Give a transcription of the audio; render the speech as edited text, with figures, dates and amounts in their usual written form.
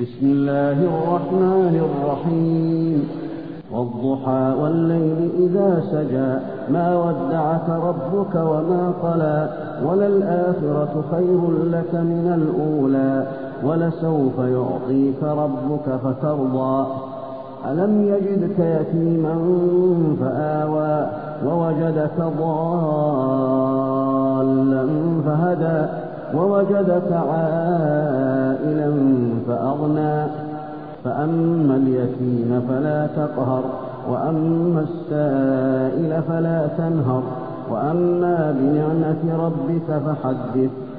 بسم الله الرحمن الرحيم والضحى والليل إذا سجى ما ودعك ربك وما قلى وللآخرة خير لك من الأولى ولسوف يعطيك ربك فترضى ألم يجدك يتيما فآوى ووجدك ضالا فهدى ووجدك عائلا فأغنى فأما اليتيم فلا تقهر وأما السائل فلا تنهر وأما بنعمة ربك فحدث